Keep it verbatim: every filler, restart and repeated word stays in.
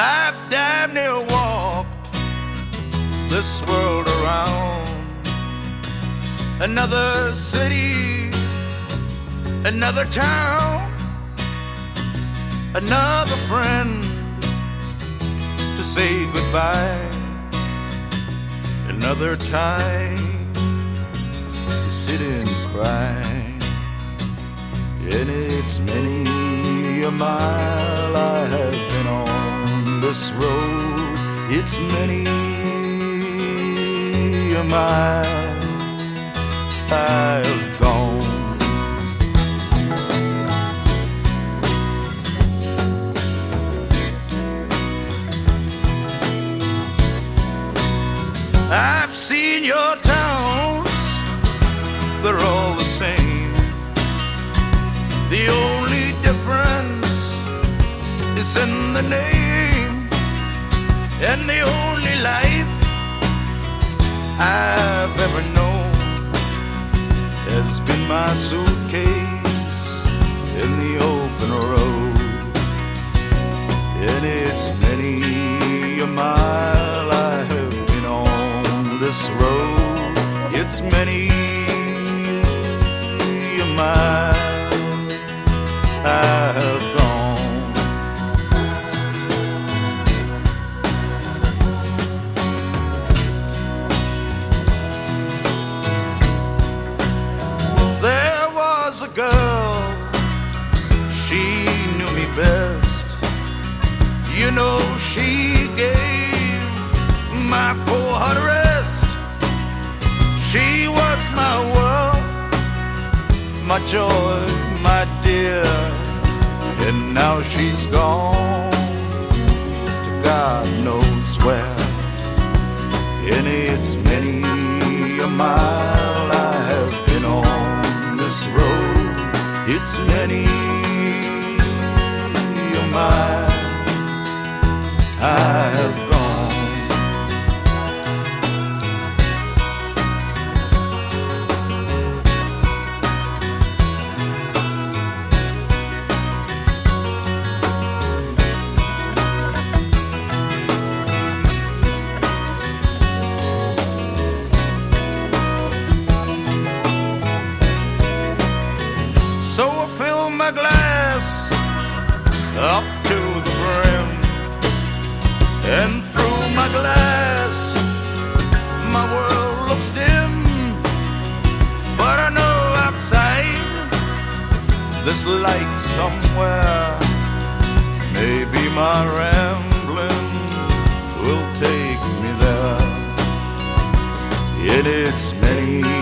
I've damn near walked this world around. Another city, another town, another friend to say goodbye, another time to sit and cry. And it's many a mile I have been on this road. It's many a mile I've gone. I've seen your towns, they're all the same. The only difference is in the name, and the only life I've ever known has been my suitcase in the open road. And it's many a mile I have been on this road. It's many a mile I have gone. There was a girl, she knew me best. You know, she gave my poor heart a rest. She was my world, my joy, my dear. And now she's gone to God knows where. And it's many a mile I have been on this road. It's many a mile I have gone. So I fill my glass up to the brim, and through my glass my world looks dim. But I know outside this light somewhere, maybe my rambling will take me there. And it's many